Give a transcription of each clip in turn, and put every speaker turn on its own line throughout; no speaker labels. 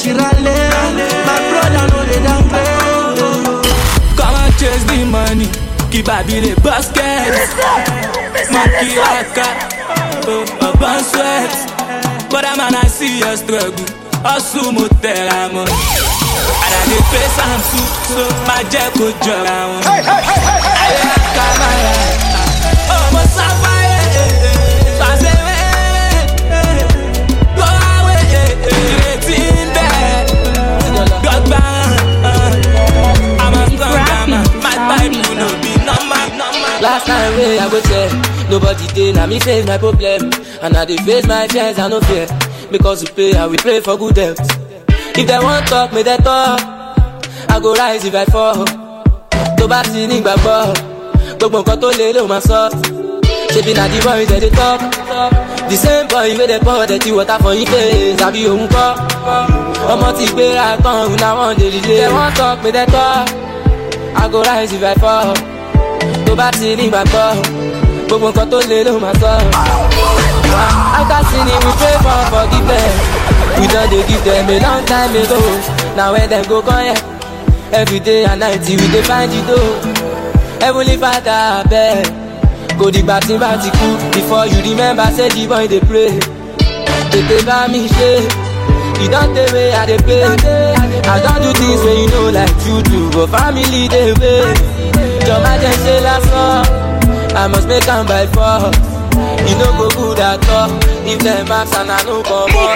she rally. My brother know they downgrade.
Come and chase the money, keep a the basket. Monkey waka, a bun sweat. But I'm man, I see your struggle. Assume teramo. And I dey face am too, so my jack go jog around. I come around. Oh, my sapphire. Pass away. Go away. Creating bad. God bound. I'm a strong man. My Bible no be normal.
Last time I go tell nobody did. Now me face my problem. And I dey face my chance, I no fear. Because we pay, I will pray for good health. If they want talk, may they talk. I go rise if I fall. To back in the ball. Gbogbo nkan to le lo ma so. Shebi na the boys that they talk. The same boy wey dey pour dirty water for him face. Abi ohun ko. Omo ti gbera kan, una wan dey relay. They want talk, may they talk. I go rise if I fall. To back in the ball. Gbogbo nkan to le lo ma so. After sinning, we pray for forgiveness. We don't dey give them a long time ago. Now when them go come here, every day and night we dey find it though. Heavenly Father, beg, go the batting cool. Before you remember, say the boy they pray. They pay by me share. You don't tell me how they pay. I don't do things when you know like you do, but family they wait. Your man say last one, I must make them by force. You no go good at all. If them max and I no come on.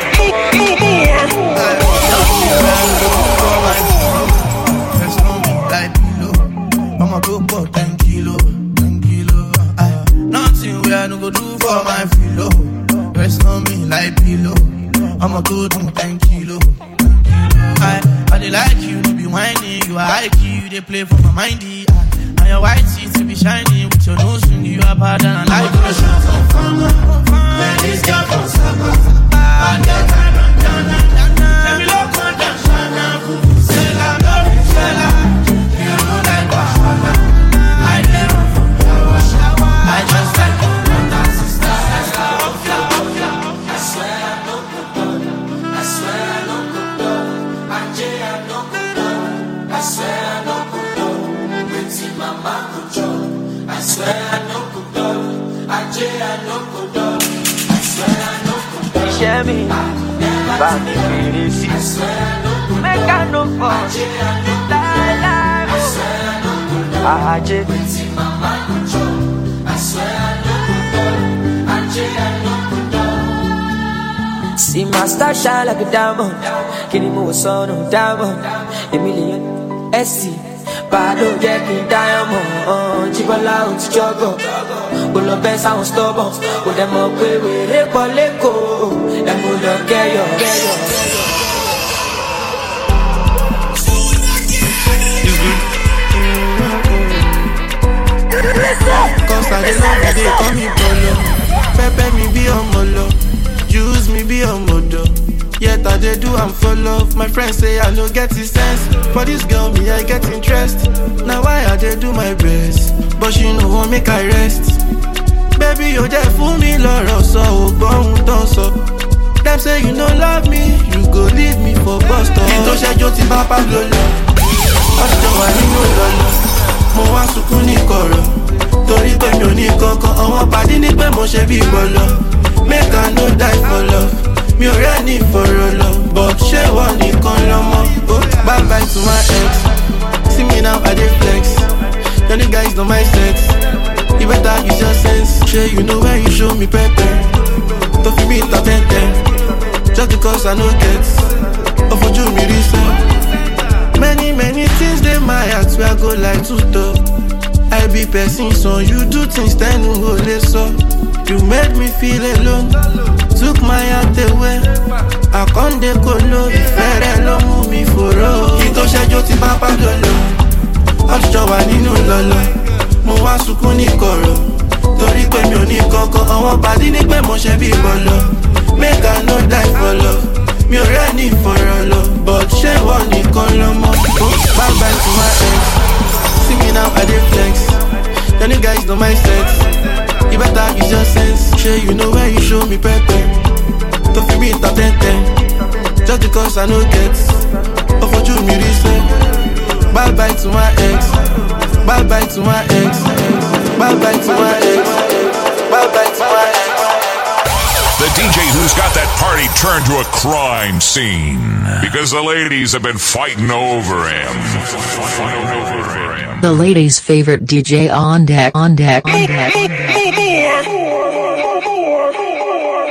I'ma go for 10 kilo, 10 kilo. Nothing where I no go do for my filo. Rest on me like pillow. I'ma go do 10 kilo. I dey like you, no be whining. You are high key, you dey play for my mindy. And your white teeth to be shining with your nose ring. You are bad and I like you. Let this girl from Saba. I get time on Jana. Let me look on the Shana. Sela, love you, Sela. You know like Bashana. I never from Shawa. I just like you, brother, sister. I swear I no good done. I swear I no good done. I no good done. I swear I no good done. Pretty mama good job. I swear I no good done. I no good done. I swear I no good done.
Share me. Back in the city.
I swear I no good done.
Make I no fall.
I swear I no good done. Pretty mama good job. I swear I no good done. I no good done.
See my star shine like a diamond. Kini mo son of diamond. A million SC. Bado jẹ́ kí n diamond. Chibola o ti jọgọ. Kò lọ bẹ́ sáwọn stubborn. Kò dẹ̀ mọ̀ pé wèrè pọ̀ lẹ́kọ̀ọ́. Ẹ mú lọ kẹ́yọ̀.
Cause I dey love you, they call me Polo. Pepe me be on molo. Use me be on modo. Yet I dey do I'm for love. My friends say I no get his sense. For this girl me I get interest. Now why I dey do my best, but she no wan make I rest. Baby you dey fool me lọ́rọ̀ sọ ògbóhun tó ń sọ. Them say you no love me, you go leave me for bus stop. Kí tó ṣẹ́jọ́ ti bá Pablo lọ, ọ̀ṣọ́ wà nínú lọ́lọ́. Mo wá sunkún ní kọ̀rọ̀, torí pé mi ò ní kankan. Àwọn pàdé ní pé mo ṣe bí bọ́lọ̀. Make I no die for love. Mi ò rẹ́ ní ìfọ̀rọ̀ lọ, but ṣé wọ́n nìkan lọ́mọ? Bye bye to my ex. See me now, I dey flex. Your new guys know my sex. You better use your sense. Sure, you know where you show me pepper. Don't feel me top 10. Just because I know get. Oh, for you, me reason. Many things they my heart where I go like to talk. I be person, so you do things that no hold so. You made me feel alone. Took my heart away. I can't go low. Ìfẹ́ ló mú mi fòró. Kí tó ṣẹ́jọ́ ti bá Pablo lọ. Ọ̀ṣọ́ wà nínú lọ́lọ́. Mo wá sunkún ní kọ̀rọ̀. Torí pé mi ò ní kankan. Àwọn pàdé ní pé mo ṣe bí bọ́lọ̀. Make I no die for love. Mi ò rẹ́ ní ìfọ̀rọ̀ lọ. But ṣé wọ́n nìkan lọ́mọ? Bye bye to my ex. See me now, I dey flex. Your new guys know my sex. You better use your sense. Sure, you know where you show me pepper. Don't feel me top 10. just because I no get. Oh, for you, me reason. Bye bye to my ex. Bye bye to my ex. Bye bye to my ex. Bye bye to my ex.
The DJ who's got that party turned to a crime scene because the ladies have been fighting over him.
The ladies' favorite DJ on deck, on deck, on deck, on deck.